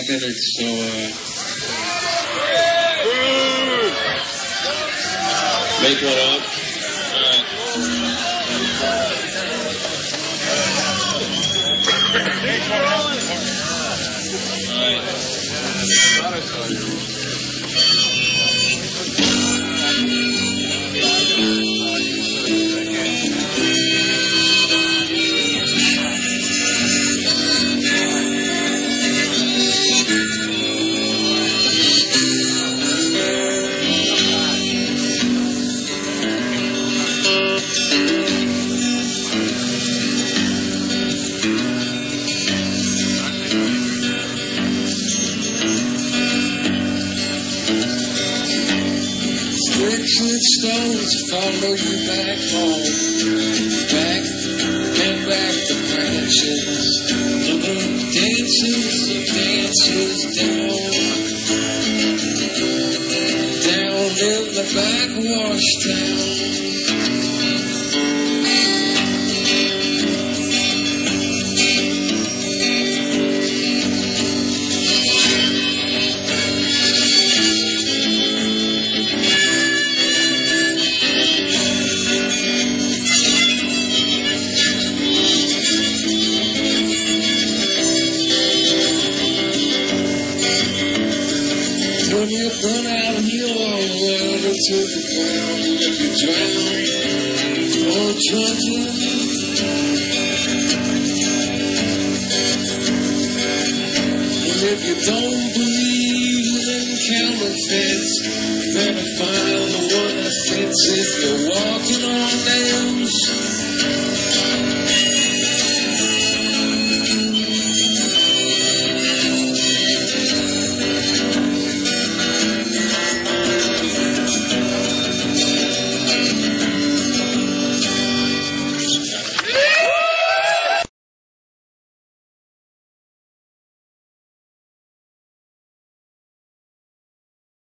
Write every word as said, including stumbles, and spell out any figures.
pocket, so, uh... make one up. Stones follow you back home, back and back the branches, dances and dances down, down in the backwash town. When you burn out your world into the ground, if you drown or Georgia, and if you don't believe in counterfeits, you better find the one that fits if you're walking